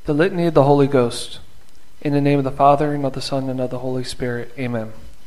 The Litany of the Holy Ghost. In the name of the Father, and of the Son, and of the Holy Spirit. Amen.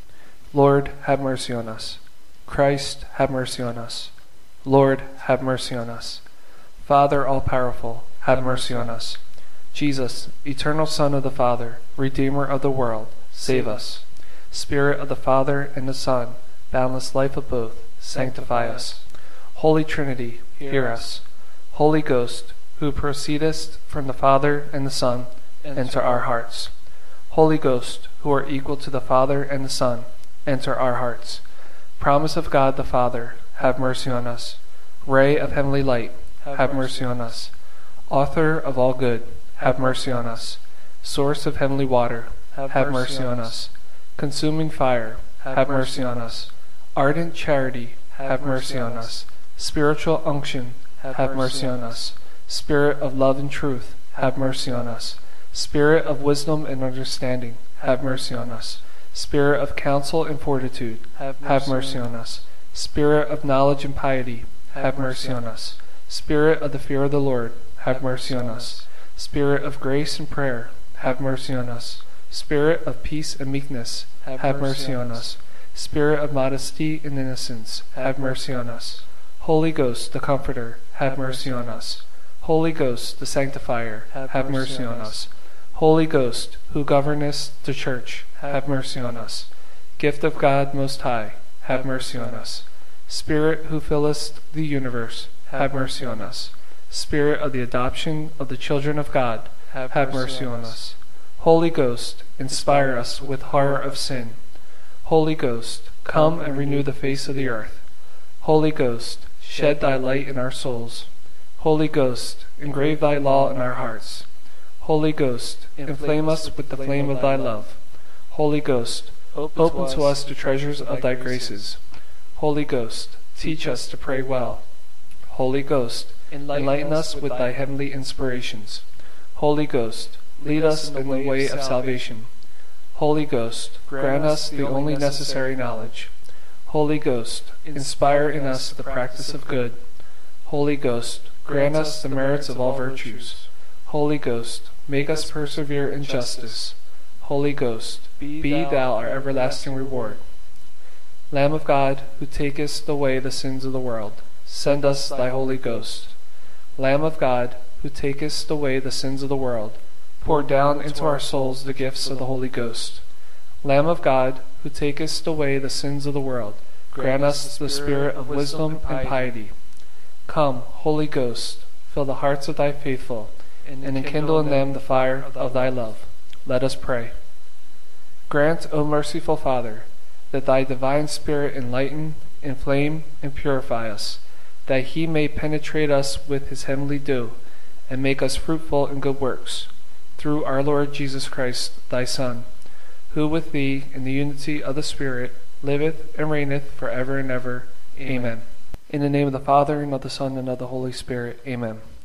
Lord, have mercy on us. Christ, have mercy on us. Lord, have mercy on us. Father all-powerful, have mercy on us. Jesus, eternal Son of the Father, Redeemer of the world, save us. Spirit of the Father and the Son, boundless life of both, sanctify us. Holy Trinity, hear us. Holy Ghost, who proceedest from the Father and the Son, enter our hearts. Holy Ghost, who are equal to the Father and the Son, enter our hearts. Promise of God the Father, have mercy on us. Ray of heavenly light, have mercy on us. Author of all good, have mercy on us. Source of heavenly water, have mercy on us. Consuming fire, have mercy on us. Ardent charity, have mercy on us. Spiritual unction, have mercy on us. Spirit of love and truth, have mercy on us. Spirit of wisdom and understanding, have mercy on us. Spirit of counsel and fortitude, have mercy on us. Spirit of knowledge and piety, have mercy on us. Spirit of the fear of the Lord, have mercy on us. Spirit of grace and prayer, have mercy on us. Spirit of peace and meekness, have mercy on us. Spirit of modesty and innocence, have mercy on us. Holy Ghost, the Comforter, have mercy on us. Holy Ghost, the Sanctifier, have mercy on us. Holy Ghost, who governest the Church, have mercy on us. Gift of God Most High, have mercy on us. Spirit who fillest the universe, have mercy on us. Spirit of the adoption of the children of God, have mercy on us. Holy Ghost, inspire us with horror of sin. Holy Ghost, come and renew the face of the earth. Holy Ghost, shed thy light in our souls. Holy Ghost, engrave thy law in our hearts. Holy Ghost, inflame us with the flame of thy love. Holy Ghost, open to us the treasures of thy graces. Holy Ghost, teach us to pray well. Holy Ghost, enlighten us with thy heavenly inspirations. Holy Ghost, lead us in the way of salvation. Holy Ghost, grant us the only necessary knowledge. Holy Ghost, inspire in us the practice of good. Holy Ghost, grant us the merits of all virtues. Holy Ghost, make us persevere in justice. Holy Ghost, be thou our everlasting reward. Lamb of God, who takest away the sins of the world, send us thy Holy Ghost. Lamb of God, who takest away the sins of the world, pour down into our souls the gifts of the Holy Ghost. Lamb of God, who takest away the sins of the world, grant us the spirit of wisdom and piety. Come, Holy Ghost, fill the hearts of thy faithful, and enkindle in them the fire of thy love. Let us pray. Grant, O merciful Father, that thy divine Spirit enlighten, inflame, and purify us, that he may penetrate us with his heavenly dew, and make us fruitful in good works, through our Lord Jesus Christ, thy Son, who with thee, in the unity of the Spirit, liveth and reigneth for ever and ever. Amen. In the name of the Father, and of the Son, and of the Holy Spirit. Amen.